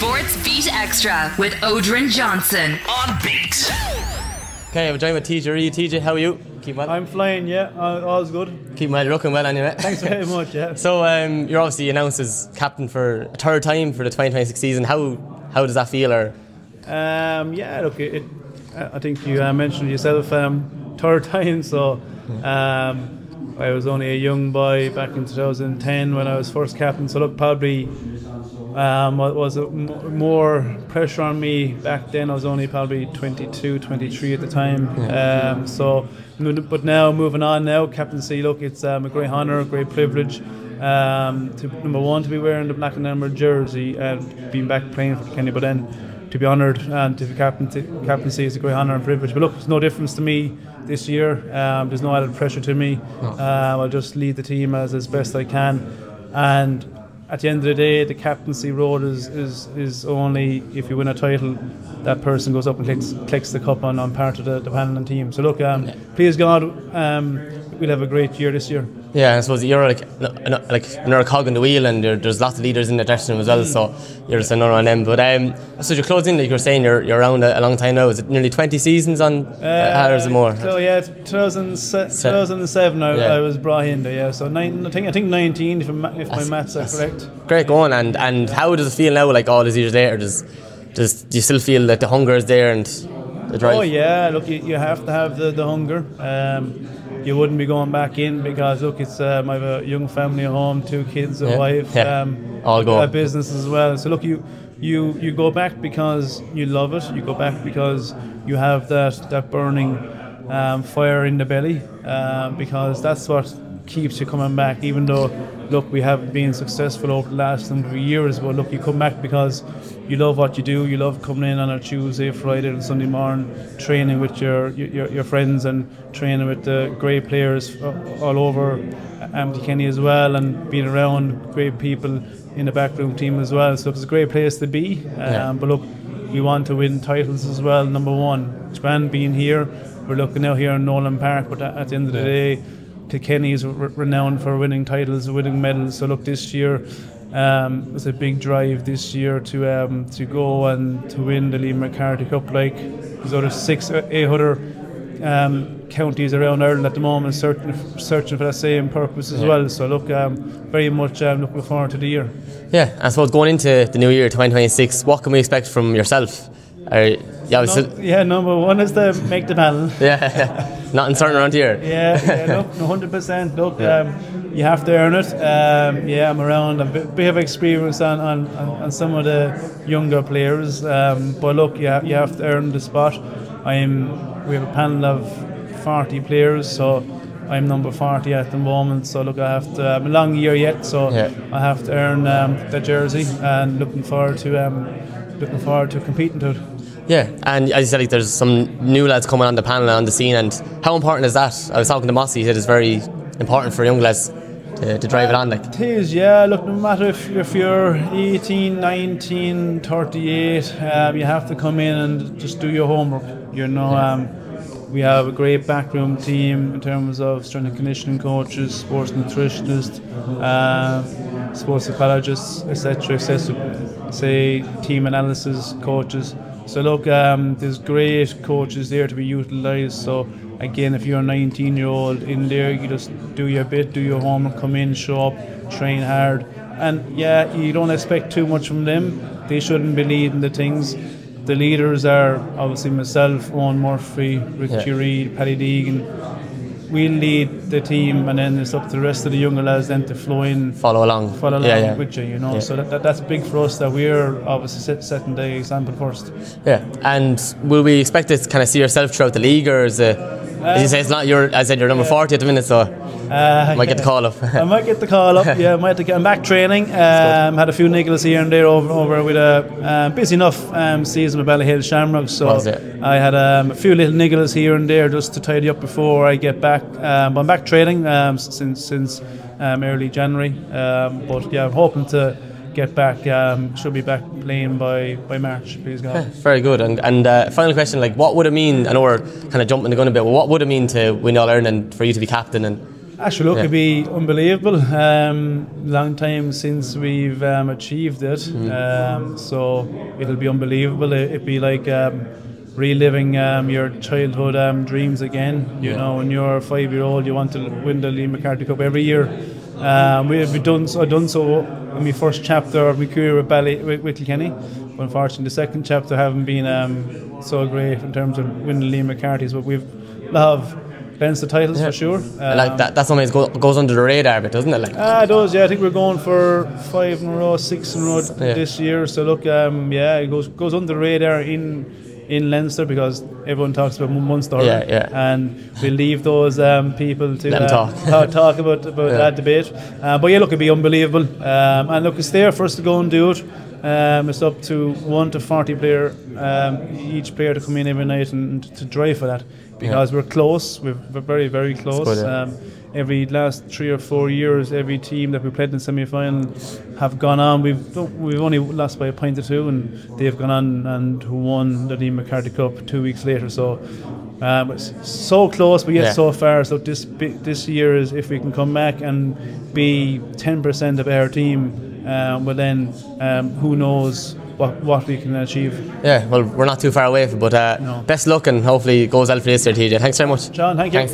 Sports Beat Extra with Odrin Johnson on Beat. Okay, I'm joined with TJ Reid. TJ, how are you? Keep well? I'm flying, yeah. All's good. Keep well, looking well anyway. Thanks very much, yeah. So you're obviously announced as captain for a third time for the 2026 season. How does that feel? Yeah, look, I think you mentioned yourself third time, so I was only a young boy back in 2010 when I was first captain, so look, probably was more pressure on me back then. I was only probably 22, 23 at the time. But now moving on now, captaincy, look, it's a great honour, a great privilege to number one, to be wearing the black and amber jersey and being back playing for Kenny, but then to be honoured and to be captaincy is a great honour and privilege. But look, there's no difference to me this year. There's no added pressure to me. I'll just lead the team as best I can, and at the end of the day, the captaincy role is only if you win a title, that person goes up and collects the cup on part of the panel and team. So look, please God, we'll have a great year this year. Yeah, I suppose you're like another cog in the wheel, and there's lots of leaders in the dressing room as well, so you're just another one of them. But so you're closing, like you were saying, you're around a long time now. Is it nearly 20 seasons on, or is it more? So yeah, 2007 I was brought in there, yeah. So I think 19 if my maths are correct. Great going, and how does it feel now, like all these years later? Do you still feel that the hunger is there and the drive? Oh yeah, look, you have to have the hunger. You wouldn't be going back in because look, it's I have a young family at home, 2 kids, a wife, all go a business as well. So look, you go back because you love it. You go back because you have that burning fire in the belly, because that's what keeps you coming back. Even though, look, we have been successful over the last number of years, but look, you come back because you love what you do. You love coming in on a Tuesday, Friday and Sunday morning, training with your friends and training with the great players all over Kenny as well, and being around great people in the backroom team as well. So it's a great place to be. But look, we want to win titles as well. Number one, it's grand being here. We're looking out here in Nolan Park, but at the end of the day, Kilkenny is renowned for winning titles, winning medals. So look, this year it's a big drive this year to go and to win the Liam McCarthy Cup. Like there's other 6-8 other counties around Ireland at the moment searching for that same purpose as well. So look, very much looking forward to the year. Yeah, I suppose going into the new year 2026, what can we expect from yourself? Number one is to make the panel. Not uncertain around here. Look, 100%. Look, you have to earn it. I'm around a bit of experience on some of the younger players, but look, you have to earn the spot. We have a panel of 40 players, so I'm number 40 at the moment. So look, I have to. I'm a long year yet, so I have to earn that jersey, and looking forward to competing to it. Yeah, and as you said, like, there's some new lads coming on the panel and on the scene, and how important is that? I was talking to Mossy, he said it's very important for young lads to drive it on. Like. It is, yeah. Look, no matter if you're 18, 19, 38, you have to come in and just do your homework. We have a great backroom team in terms of strength and conditioning coaches, sports nutritionists, sports psychologists, etc., say team analysis coaches. So look, there's great coaches there to be utilised. So again, if you're a 19-year-old in there, you just do your bit, do your homework, come in, show up, train hard, and you don't expect too much from them. They shouldn't be leading the things. The leaders are obviously myself, Owen Murphy, Richie Reid, Paddy Deegan. We lead the team, and then it's up to the rest of the younger lads then to follow along with you. So that's big for us, that we're obviously setting the example first. Yeah, and will we expect to kind of see yourself throughout the league, or is it, as you say, it's not your? I said you're number 40 at the minute, so might get the call up. I might get the call up. Yeah, I might have to get back training. Had a few niggles here and there over with a busy enough season with Ballyhale Shamrock. So I had a few little niggles here and there just to tidy up before I get back. But I'm back training since early January. But yeah, I'm hoping to get back. Should be back playing by March, please God. Very good. And final question, like, what would it mean? I know we're kind of jumping the gun a bit, but what would it mean to win All Ireland and for you to be captain? And Actually, look, it'd be unbelievable. Long time since we've achieved it, so it'll be unbelievable. It'd be like reliving your childhood dreams again. You know, when you're a 5-year-old, you want to win the Liam McCarthy Cup every year. I've done so in my first chapter of my career with Kilkenny. But unfortunately, the second chapter haven't been so great in terms of winning Liam McCarthy's. But we've have Leinster titles for sure. Like that sometimes goes under the radar a bit, doesn't it? Like it does. Yeah, I think we're going for 5 in a row, 6 in a row this year. So look, it goes under the radar in Leinster because everyone talks about Munster, and we leave those people to talk about that debate. But yeah, look, it'd be unbelievable. And look, it's there for us to go and do it. It's up to 1 to 40 player, each player to come in every night and to drive for that. Because we're close, we're very, very close. Good, every last 3 or 4 years, every team that we played in the semi-final have gone on. We've only lost by a point or two, and they've gone on and who won the Liam McCarthy Cup 2 weeks later. So it's so close, but yet so far. So this year is if we can come back and be 10% of our team, well then who knows what we can achieve. Yeah, well, we're not too far away from it, but best luck and hopefully it goes well for this year, TJ. Thanks very much. John, thank you. Thanks.